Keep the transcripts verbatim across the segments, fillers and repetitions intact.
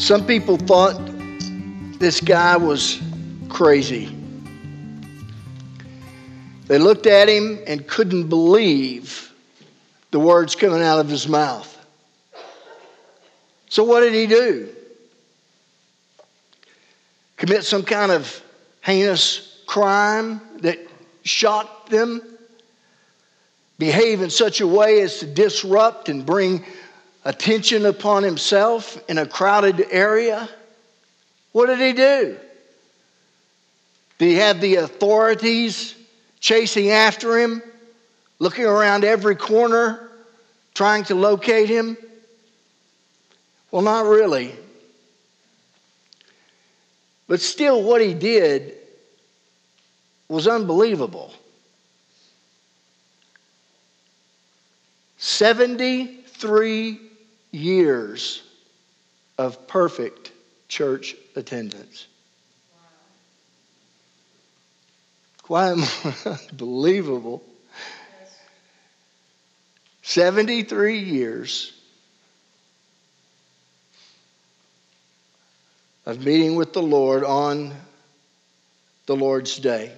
Some people thought this guy was crazy. They looked at him and couldn't believe the words coming out of his mouth. So what did he do? Commit some kind of heinous crime that shocked them? Behave in such a way as to disrupt and bring attention upon himself in a crowded area? What did he do? Did he have the authorities chasing after him, looking around every corner, trying to locate him? Well, not really. But still, what he did was unbelievable. seventy-three years of perfect church attendance. Quite unbelievable. seventy-three years of meeting with the Lord on the Lord's Day.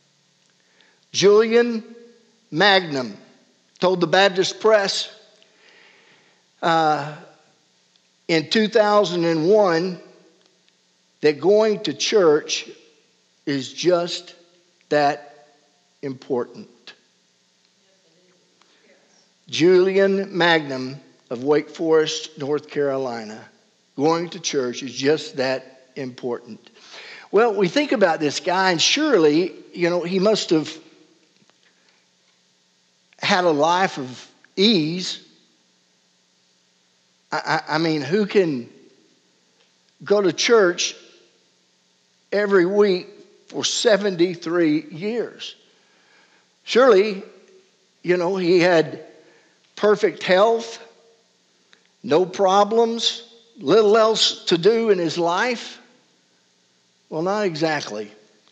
Julian Magnum told the Baptist Press uh, in two thousand one that going to church is just that important. Julian Magnum of Wake Forest, North Carolina. Going to church is just that important. Well, we think about this guy, and surely, you know, he must have had a life of ease. I, I, I mean, who can go to church every week for seventy-three years? Surely, you know, he had perfect health, no problems, little else to do in his life. Well, not exactly.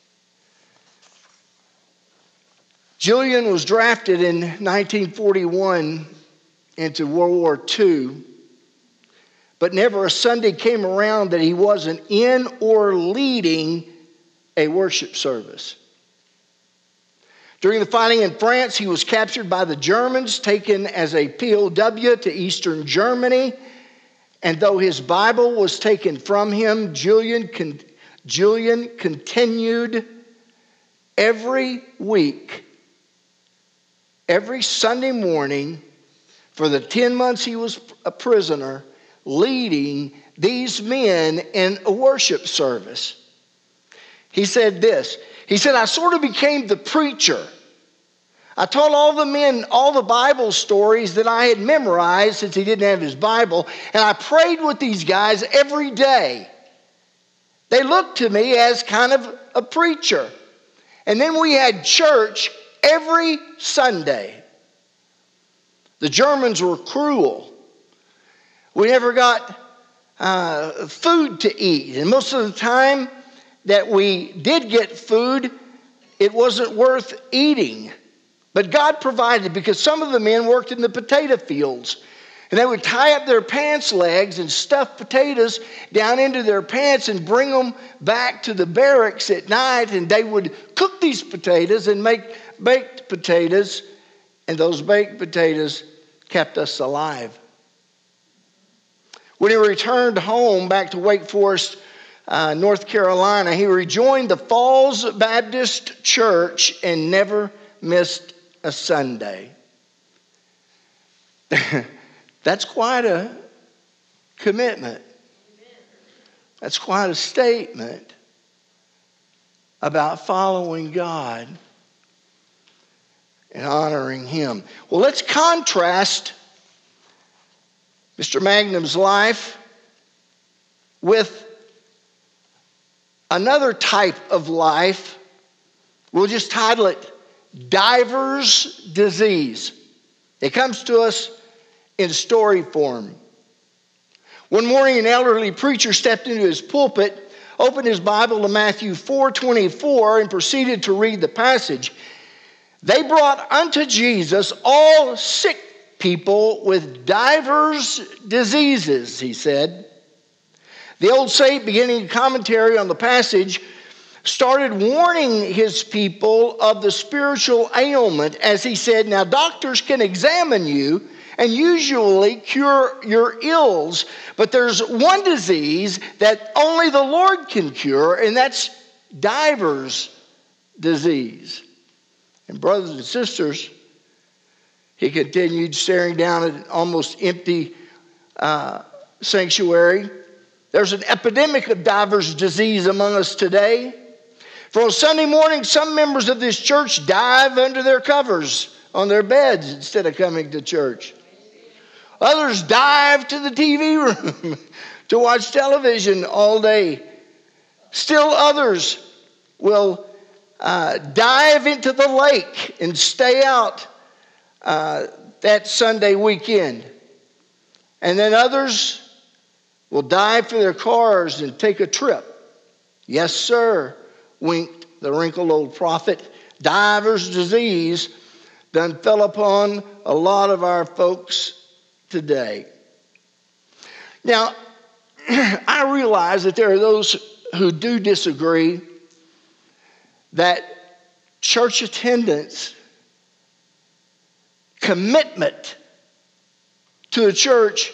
Julian was drafted in nineteen forty-one into World War Two, but never a Sunday came around that he wasn't in or leading a worship service. During the fighting in France, he was captured by the Germans, taken as a P O W to Eastern Germany, and though his Bible was taken from him, Julian, con- Julian continued every week, every Sunday morning, for the ten months he was a prisoner, leading these men in a worship service. He said this, he said, I sort of became the preacher. I taught all the men all the Bible stories that I had memorized since he didn't have his Bible, and I prayed with these guys every day. They looked to me as kind of a preacher. And then we had church every Sunday. The Germans were cruel. We never got uh, food to eat. And most of the time that we did get food, it wasn't worth eating. But God provided, because some of the men worked in the potato fields. And they would tie up their pants legs and stuff potatoes down into their pants and bring them back to the barracks at night. And they would cook these potatoes and make baked potatoes. And those baked potatoes kept us alive. When he returned home back to Wake Forest, uh, North Carolina, he rejoined the Falls Baptist Church and never missed a Sunday. That's quite a commitment. That's quite a statement about following God and honoring Him. Well, let's contrast Mister Magnum's life with another type of life. We'll just title it Diver's Disease. It comes to us in story form. One morning, an elderly preacher stepped into his pulpit, opened his Bible to Matthew four twenty-four, and proceeded to read the passage. They brought unto Jesus all sick people with divers diseases, he said, The old saint, beginning a commentary on the passage, started warning his people of the spiritual ailment as he said, now doctors can examine you and usually cure your ills, but there's one disease that only the Lord can cure, and that's divers disease. And brothers and sisters, he continued staring down at an almost empty uh, sanctuary. There's an epidemic of divers disease among us today. For on Sunday morning, some members of this church dive under their covers on their beds instead of coming to church. Others dive to the T V room to watch television all day. Still others will uh, dive into the lake and stay out uh, that Sunday weekend. And then others will dive for their cars and take a trip. Yes, sir, winked the wrinkled old prophet. Diver's disease done fell upon a lot of our folks today. Now, I realize that there are those who do disagree that church attendance, commitment to a church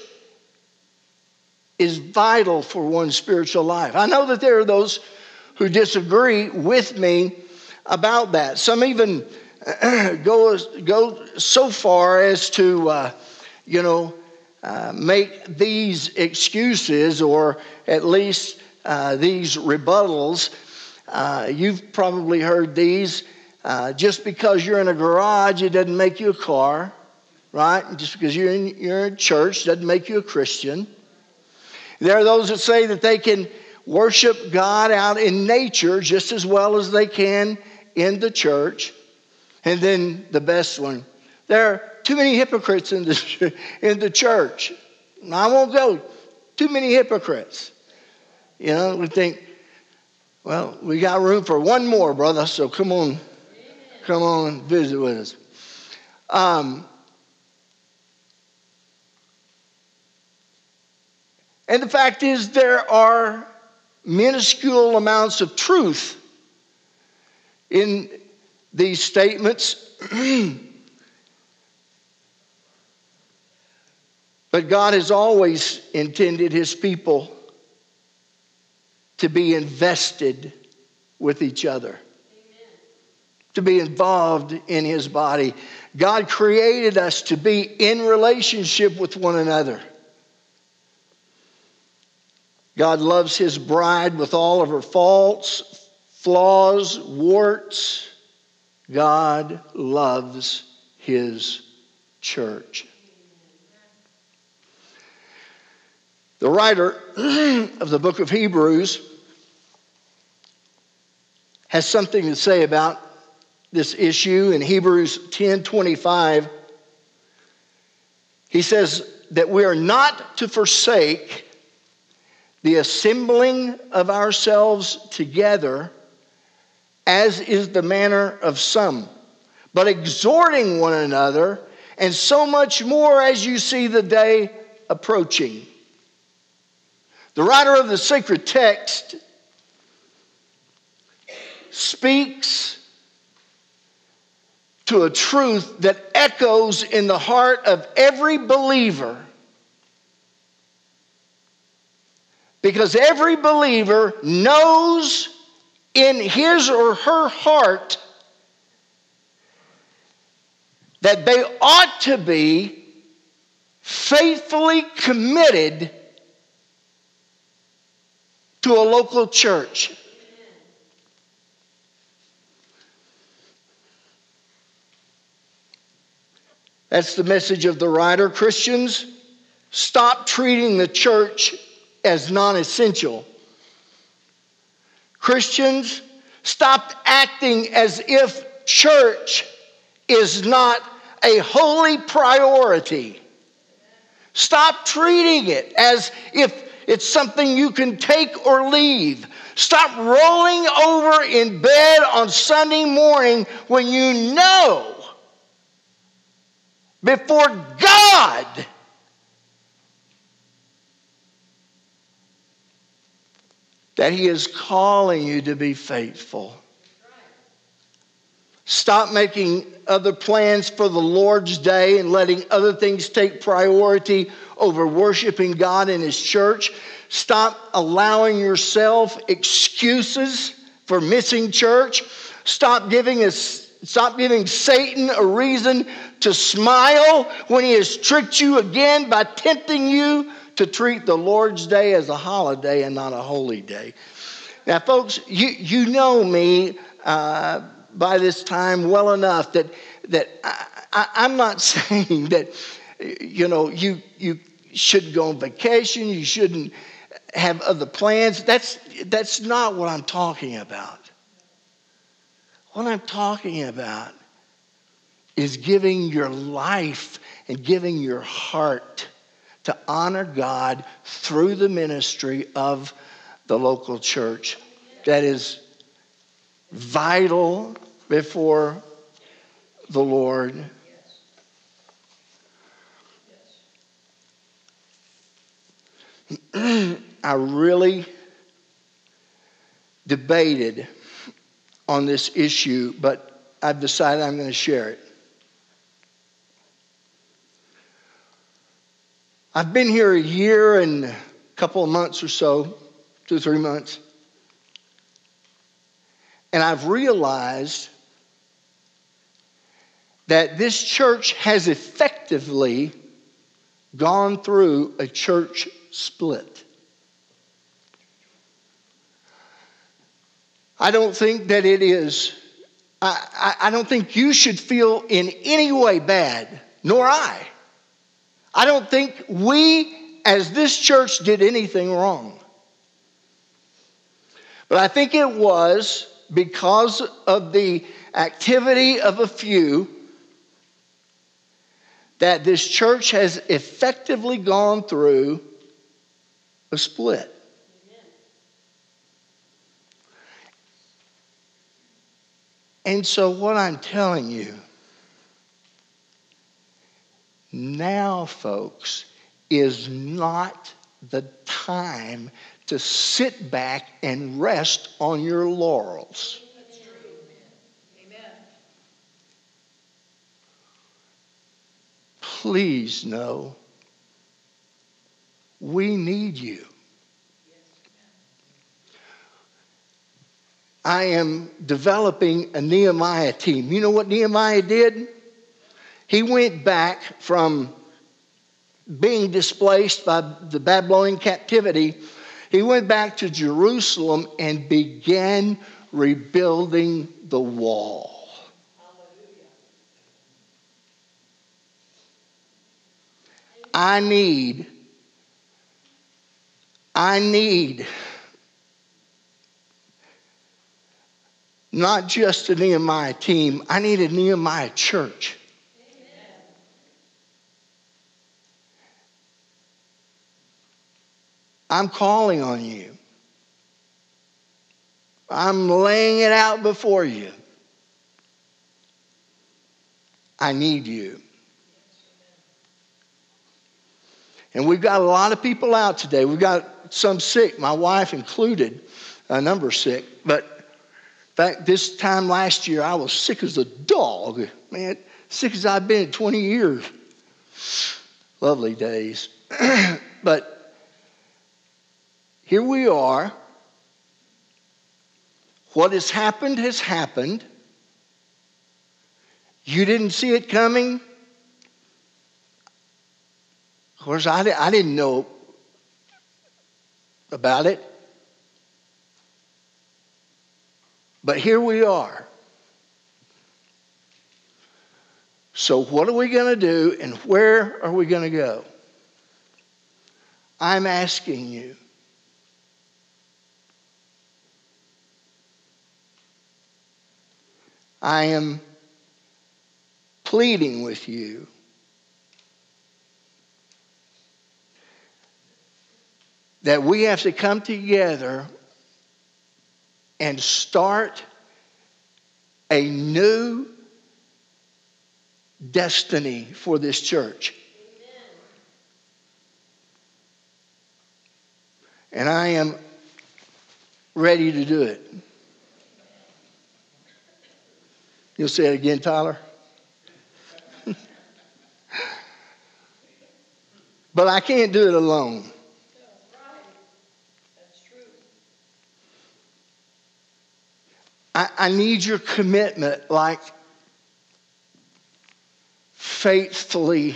is vital for one's spiritual life. I know that there are those who disagree with me about that. Some even go, go so far as to, uh, you know, uh, make these excuses or at least uh, these rebuttals. Uh, you've probably heard these. Uh, just because you're in a garage, it doesn't make you a car, right? Just because you're in, you're in church doesn't make you a Christian. There are those that say that they can worship God out in nature just as well as they can in the church. And then the best one, there are too many hypocrites in the, in the church. I won't go. Too many hypocrites. You know, we think, well, we got room for one more, brother, so come on. Come on, visit with us. Um, and the fact is, there are minuscule amounts of truth in these statements. But God has always intended his people to be invested with each other. To be involved in his body. God created us to be in relationship with one another. God loves his bride with all of her faults, flaws, warts. God loves his church. The writer of the book of Hebrews has something to say about this issue. In Hebrews ten twenty-five, he says that we are not to forsake the assembling of ourselves together, as is the manner of some, but exhorting one another, and so much more as you see the day approaching. The writer of the sacred text speaks to a truth that echoes in the heart of every believer. Because every believer knows in his or her heart that they ought to be faithfully committed to a local church. That's the message of the writer. Christians, stop treating the church as non-essential. Christians, stop acting as if church is not a holy priority. Stop treating it as if it's something you can take or leave. Stop rolling over in bed on Sunday morning when you know before God that He is calling you to be faithful. Stop making other plans for the Lord's day and letting other things take priority over worshiping God in His church. Stop allowing yourself excuses for missing church. Stop giving us, stop giving Satan a reason to smile when he has tricked you again by tempting you to treat the Lord's day as a holiday and not a holy day. Now, folks, you, you know me uh, by this time well enough that that I, I, I'm not saying that, you know, you you should go on vacation, you shouldn't have other plans. That's that's not what I'm talking about. What I'm talking about is giving your life and giving your heart to honor God through the ministry of the local church. That is vital before the Lord. I really debated on this issue, but I've decided I'm going to share it. I've been here a year and a couple of months or so, two or three months, and I've realized that this church has effectively gone through a church split. I don't think that it is, I, I, I don't think you should feel in any way bad, nor I. I don't think we, as this church, did anything wrong. But I think it was because of the activity of a few that this church has effectively gone through a split. And so what I'm telling you now, folks, is not the time to sit back and rest on your laurels. That's true. Amen. Please know, we need you. I am developing a Nehemiah team. You know what Nehemiah did? He went back from being displaced by the Babylonian captivity. He went back to Jerusalem and began rebuilding the wall. Hallelujah. I need, I need not just a Nehemiah team, I need a Nehemiah church. I'm calling on you. I'm laying it out before you. I need you. And we've got a lot of people out today. We've got some sick, my wife included, a number sick. But in fact, this time last year, I was sick as a dog. Man, sick as I've been in twenty years. Lovely days. But here we are. What has happened has happened. You didn't see it coming. Of course, I, I didn't know about it. But here we are. So what are we going to do and where are we going to go? I'm asking you. I am pleading with you that we have to come together and start a new destiny for this church. And I am ready to do it. You'll say it again, Tyler? But I can't do it alone. I, I need your commitment, like faithfully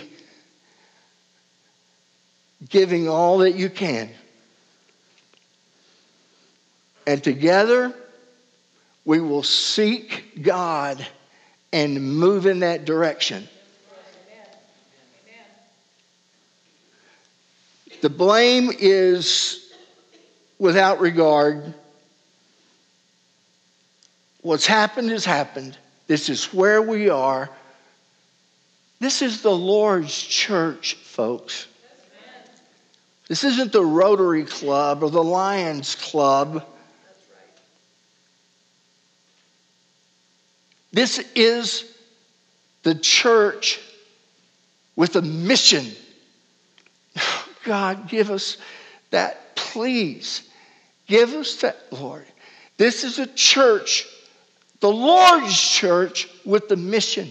giving all that you can. And together, we will seek God and move in that direction. The blame is without regard. What's happened has happened. This is where we are. This is the Lord's church, folks. This isn't the Rotary Club or the Lions Club. This is the church with a mission. God, give us that, please. Give us that, Lord. This is a church, the Lord's church, with the mission.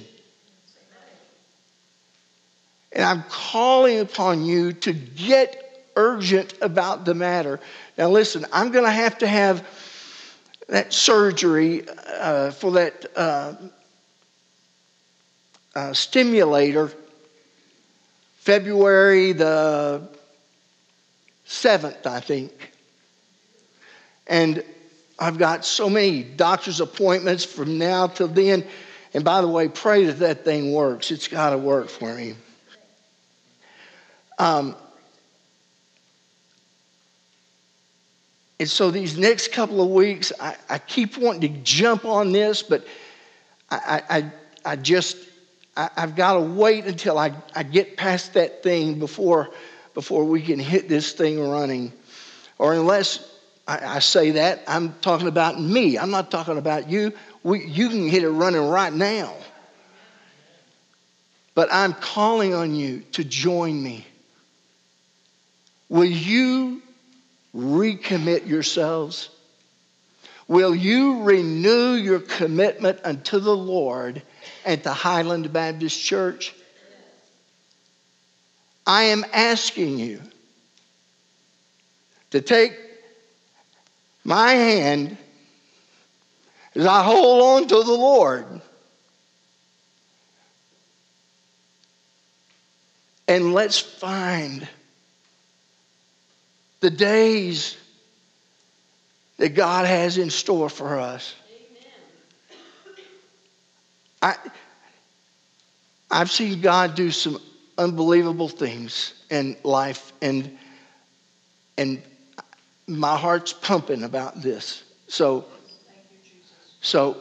And I'm calling upon you to get urgent about the matter. Now listen, I'm going to have to have that surgery uh, for that uh, uh, stimulator February the seventh, I think. And I've got so many doctor's appointments from now till then. And by the way, pray that that thing works. It's got to work for me. Um, and so these next couple of weeks, I, I keep wanting to jump on this, but I, I, I just, I, I've got to wait until I, I get past that thing before, before we can hit this thing running. Or unless I, I say that, I'm talking about me. I'm not talking about you. We, you can hit it running right now. But I'm calling on you to join me. Will you recommit yourselves? Will you renew your commitment unto the Lord and to Highland Baptist Church? I am asking you to take my hand as I hold on to the Lord and let's find the days that God has in store for us. I, I've seen God do some unbelievable things in life, and and my heart's pumping about this. So, so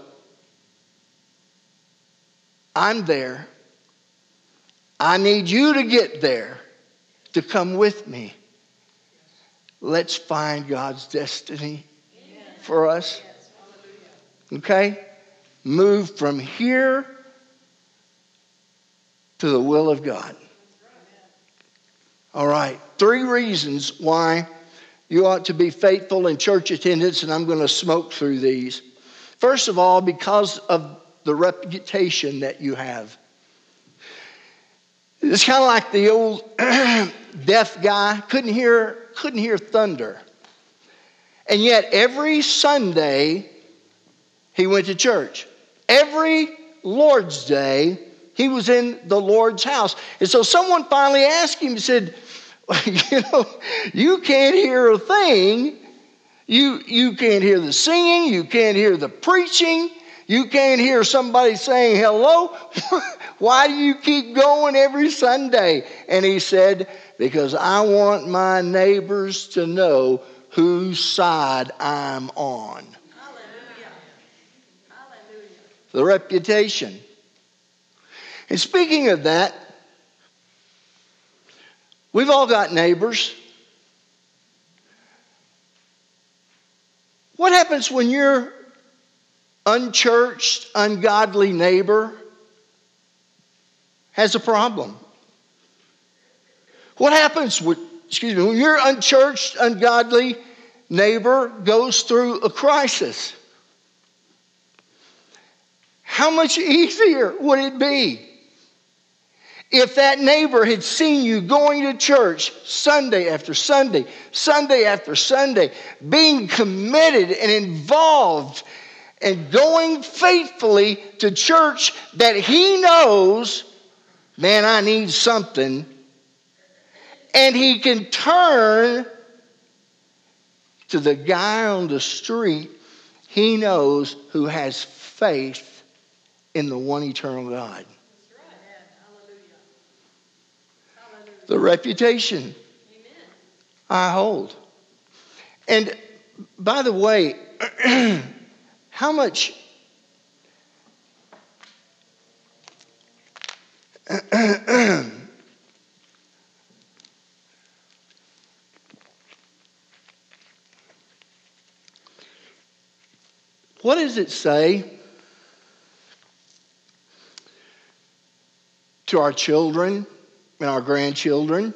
I'm there. I need you to get there, to come with me. Let's find God's destiny for us. Okay? Move from here to the will of God. All right. Three reasons why you ought to be faithful in church attendance, and I'm going to smoke through these. First of all, because of the reputation that you have. It's kind of like the old deaf guy, couldn't hear, couldn't hear thunder. And yet every Sunday he went to church. Every Lord's Day he was in the Lord's house. And so someone finally asked him, said, you know, you can't hear a thing. You, you can't hear the singing. You can't hear the preaching. You can't hear somebody saying hello. Why do you keep going every Sunday? And he said, because I want my neighbors to know whose side I'm on. Hallelujah. Hallelujah. The reputation. And speaking of that, we've all got neighbors. What happens when your unchurched, ungodly neighbor has a problem? What happens with, excuse me, when your unchurched, ungodly neighbor goes through a crisis, how much easier would it be if that neighbor had seen you going to church Sunday after Sunday, Sunday after Sunday, being committed and involved and going faithfully to church that he knows, man, I need something, and he can turn to the guy on the street he knows who has faith in the one eternal God. The reputation I hold. And by the way, how much what does it say to our children and our grandchildren?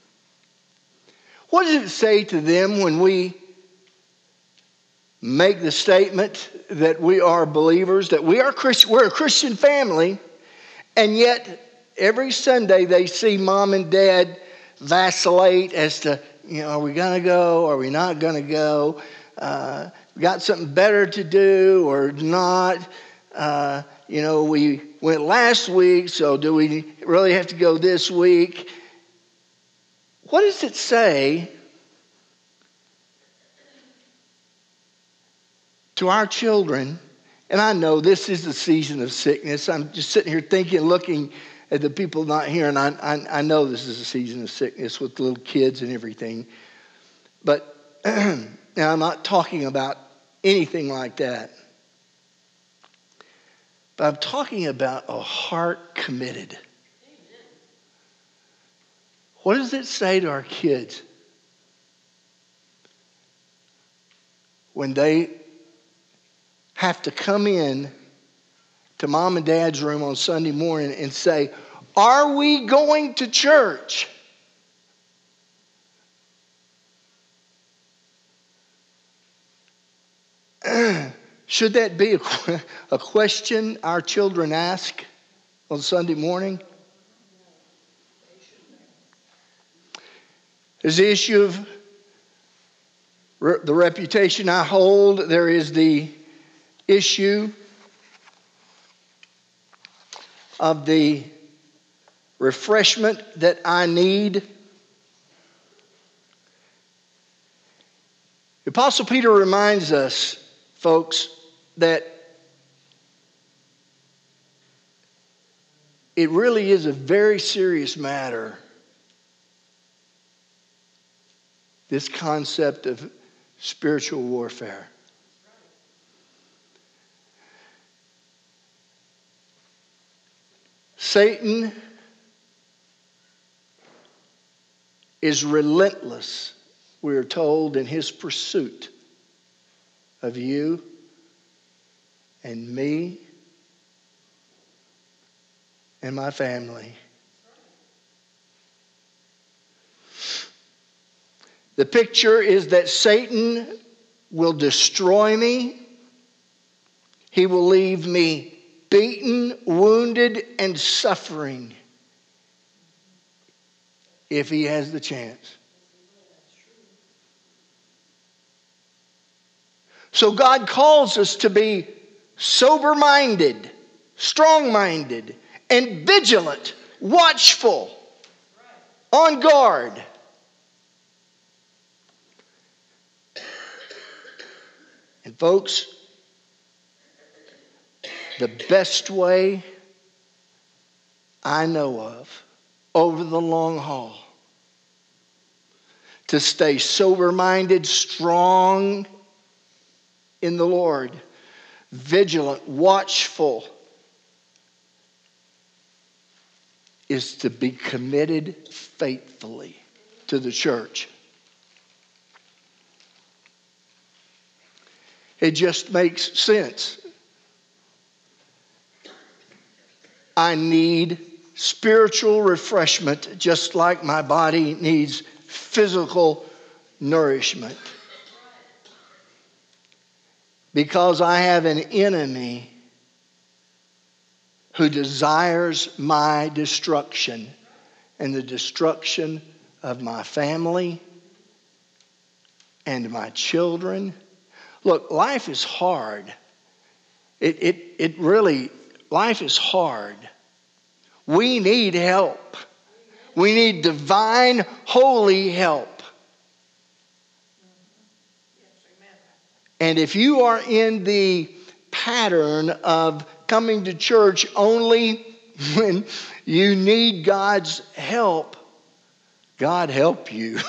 What does it say to them when we make the statement that we are believers, that we are Christ, we're a Christian family, and yet every Sunday they see mom and dad vacillate as to, you know, are we going to go? Are we not going to go? Uh, got something better to do or not? Uh, you know, we went last week, so do we really have to go this week? What does it say to our children? And I know this is the season of sickness. I'm just sitting here thinking, looking at the people not here, and I, I, I know this is a season of sickness with little kids and everything. But now I'm not talking about anything like that. But I'm talking about a heart committed. What does it say to our kids when they have to come in to mom and dad's room on Sunday morning and say, are we going to church? Should that be a, a question our children ask on Sunday morning? There's the issue of re- the reputation I hold. There is the issue of the refreshment that I need. The Apostle Peter reminds us, folks, that it really is a very serious matter, this concept of spiritual warfare. Satan is relentless, we are told, in his pursuit of you and me and my family. The picture is that Satan will destroy me. He will leave me beaten, wounded, and suffering if he has the chance. So God calls us to be sober-minded, strong-minded, and vigilant, watchful, on guard. And folks, the best way I know of over the long haul to stay sober-minded, strong in the Lord, vigilant, watchful, is to be committed faithfully to the church. It just makes sense. I need spiritual refreshment just like my body needs physical nourishment. because I have an enemy who desires my destruction and the destruction of my family and my children. Look, life is hard. It, it, it really, life is hard. We need help. We need divine, holy help. And if you are in the pattern of coming to church only when you need God's help, God help you.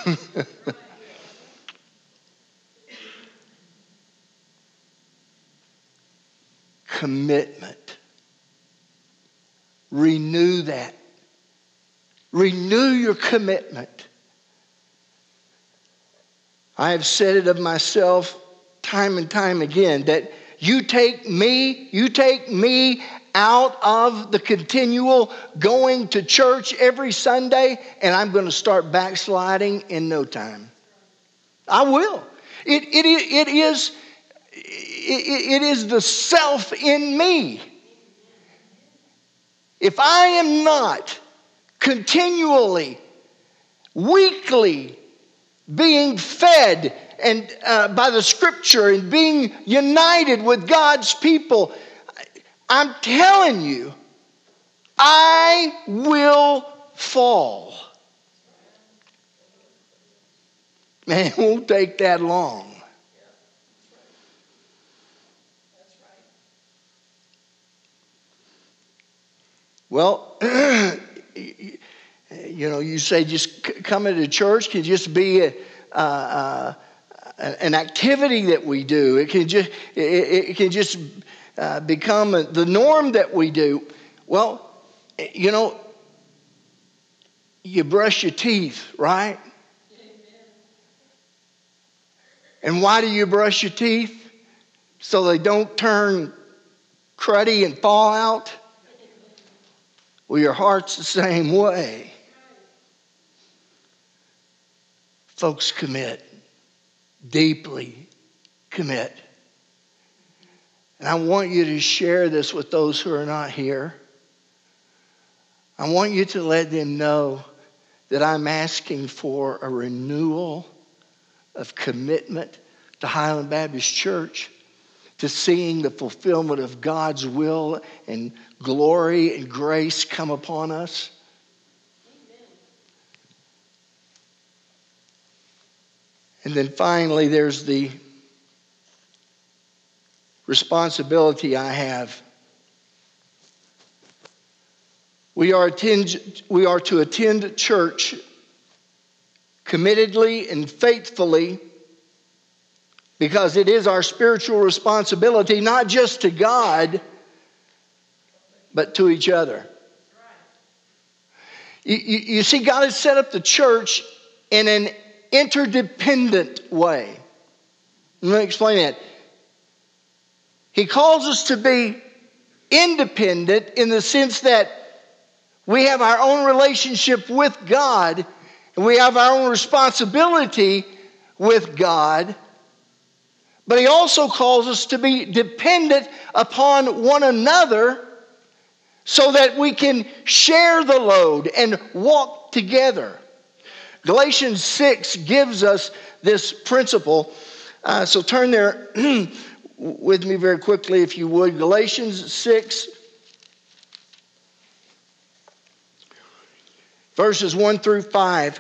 Commitment. Renew that. Renew your commitment. I have said it of myself time and time again that you take me, you take me out of the continual going to church every Sunday, and I'm going to start backsliding in no time. I will. It, it, it, is, it, it is the self in me. If I am not continually, weekly being fed and uh, by the Scripture and being united with God's people, I'm telling you, I will fall. Man, it won't take that long. Well, you know, you say just coming to church can just be a, uh, uh, an activity that we do. It can just it, it can just uh, become a, the norm that we do. Well, you know, you brush your teeth, right? And why do you brush your teeth? So they don't turn cruddy and fall out? Well, your heart's the same way. Folks, commit. Deeply commit. And I want you to share this with those who are not here. I want you to let them know that I'm asking for a renewal of commitment to Highland Baptist Church, to seeing the fulfillment of God's will and glory and grace come upon us. Amen. And then finally, there's the responsibility I have. We are, attend, we are to attend church committedly and faithfully, because it is our spiritual responsibility, not just to God, but to each other. You, you, you see, God has set up the church in an interdependent way. Let me explain that. He calls us to be independent in the sense that we have our own relationship with God, and we have our own responsibility with God. But he also calls us to be dependent upon one another so that we can share the load and walk together. Galatians six gives us this principle. Uh, so turn there with me very quickly, if you would. Galatians six, verses one through five.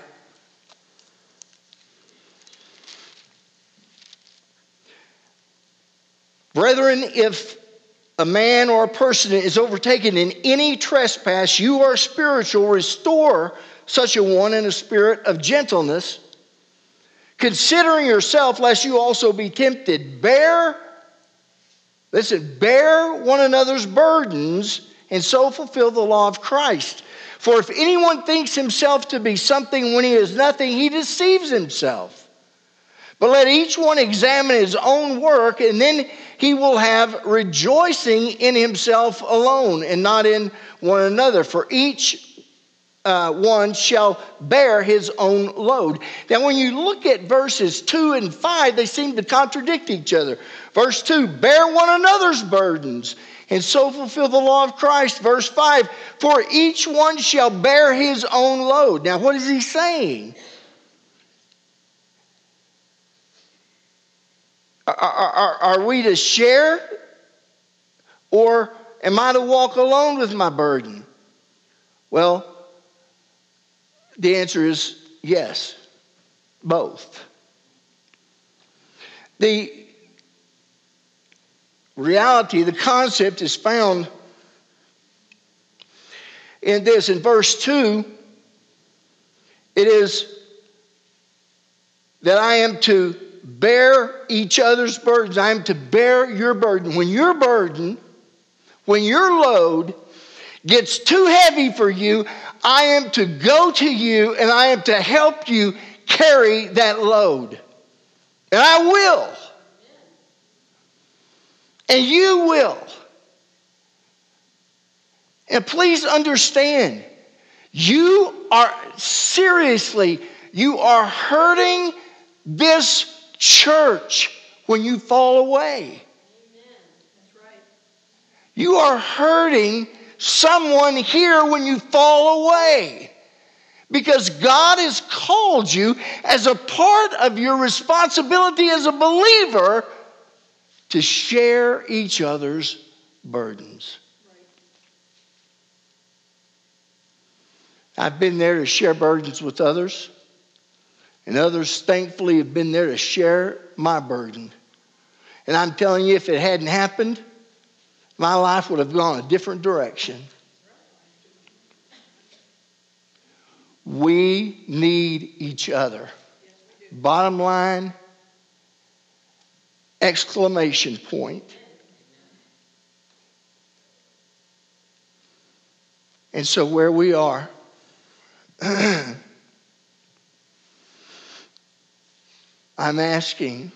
Brethren, if a man or a person is overtaken in any trespass, you are spiritual, restore such a one in a spirit of gentleness, considering yourself, lest you also be tempted. Bear, listen, bear one another's burdens, and so fulfill the law of Christ. For if anyone thinks himself to be something when he is nothing, he deceives himself. But let each one examine his own work, and then he will have rejoicing in himself alone and not in one another. For each uh, one shall bear his own load. Now, when you look at verses two and five, they seem to contradict each other. Verse two, bear one another's burdens, and so fulfill the law of Christ. Verse five, for each one shall bear his own load. Now, what is he saying? Are, are, are we to share, or am I to walk alone with my burden? Well, the answer is yes, both. The reality, the concept is found in this. In verse two, it is that I am to bear each other's burdens. I am to bear your burden. When your burden, when your load gets too heavy for you, I am to go to you and I am to help you carry that load. And I will. And you will. And please understand, you are seriously, you are hurting this church when you fall away. Amen. That's right. You are hurting someone here when you fall away. Because God has called you as a part of your responsibility as a believer to share each other's burdens. Right. I've been there to share burdens with others. And others, thankfully, have been there to share my burden. And I'm telling you, if it hadn't happened, my life would have gone a different direction. We need each other. Bottom line, exclamation point. And so where we are, I'm asking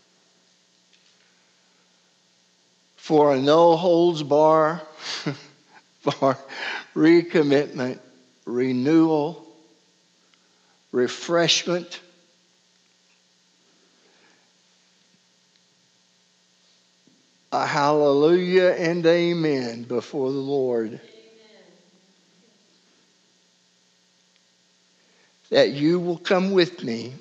for a no holds bar, bar recommitment, renewal, refreshment, a hallelujah and amen before the Lord. Amen. That you will come with me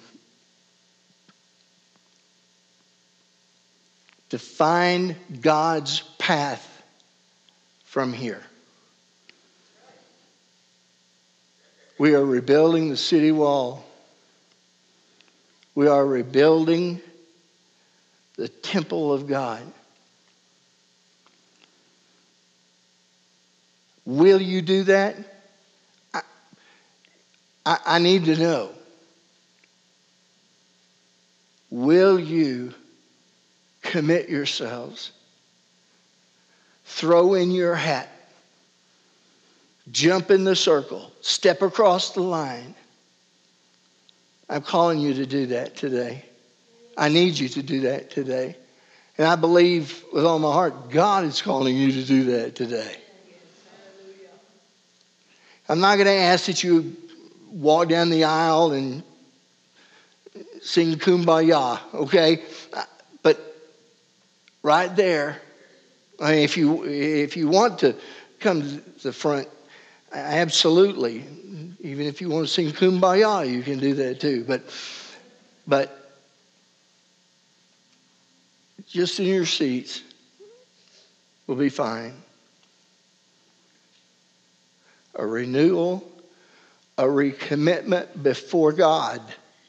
to find God's path from here. We are rebuilding the city wall. We are rebuilding the temple of God. Will you do that? I, I, I need to know. Will you commit yourselves? Throw in your hat. Jump in the circle. Step across the line. I'm calling you to do that today. I need you to do that today. And I believe with all my heart, God is calling you to do that today. I'm not going to ask that you walk down the aisle and sing Kumbaya, okay? But right there, I mean, if you if you want to come to the front, absolutely. Even if you want to sing Kumbaya, you can do that too. But but just in your seats will be fine. A renewal, a recommitment before God.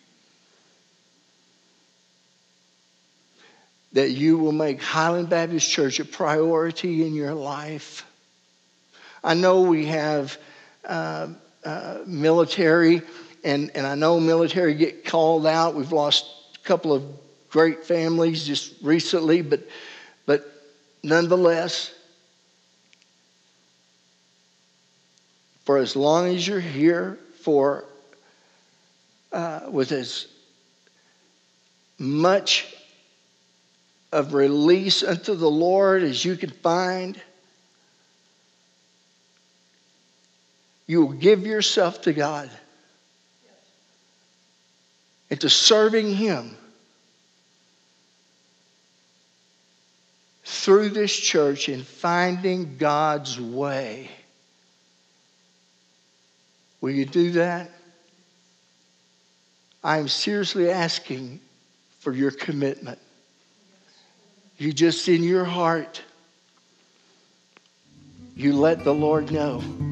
That you will make Highland Baptist Church a priority in your life. I know we have uh, uh, military, and, and I know military get called out. We've lost a couple of great families just recently, but but nonetheless, for as long as you're here, for uh, with as much of release unto the Lord as you can find, you will give yourself to God and to serving Him. through this church in finding God's way. Will you do that? I'm seriously asking for your commitment. You just in your heart, you let the Lord know.